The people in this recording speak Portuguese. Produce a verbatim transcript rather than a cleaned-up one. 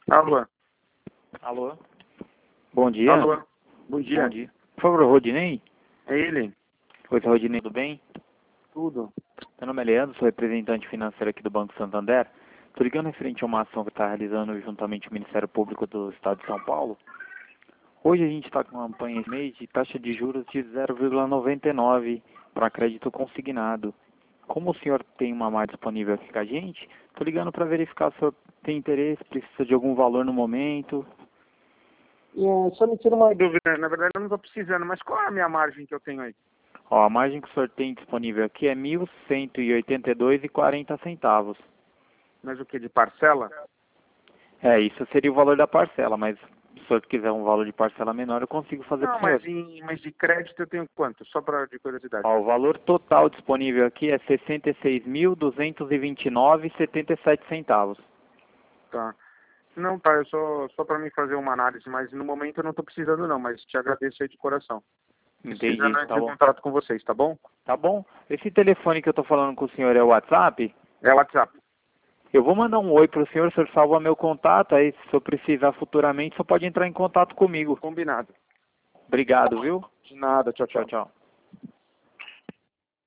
Alô? Alô? Bom dia. Alô? Bom dia. Bom dia. Por favor, Rodinei? É ele? Oi, seu Rodinei, tudo bem? Tudo. Meu nome é Leandro, sou representante financeiro aqui do Banco Santander. Estou ligando referente a uma ação que está realizando juntamente o Ministério Público do Estado de São Paulo. Hoje a gente está com uma campanha esse mês de taxa de juros de zero vírgula noventa e nove para crédito consignado. Como o senhor tem uma margem disponível aqui com a gente, estou ligando para verificar se o senhor tem interesse, precisa de algum valor no momento. É, só me tira uma dúvida. Na verdade, eu não estou precisando, mas qual é a minha margem que eu tenho aí? Ó, a margem que o senhor tem disponível aqui é mil cento e oitenta e dois reais e quarenta centavos. Mas o que, de parcela? É, isso seria o valor da parcela, mas se o senhor quiser um valor de parcela menor, eu consigo fazer para Não, o senhor. mas, em, mas de crédito eu tenho quanto? Só para de curiosidade. Ó, o valor total disponível aqui é sessenta e seis mil duzentos e vinte e nove reais e setenta e sete centavos. Tá. Não, tá, eu só, só para mim fazer uma análise, mas no momento eu não estou precisando não, mas te agradeço aí de coração. Entendi, Precisando tá de bom. contato com vocês, tá bom? Tá bom? Esse telefone que eu tô falando com o senhor é o WhatsApp? É WhatsApp. Eu vou mandar um oi pro senhor, o senhor salva meu contato, aí se eu precisar futuramente, o senhor pode entrar em contato comigo. Combinado. Obrigado, viu? De nada, tchau, Tchau, tchau. tchau.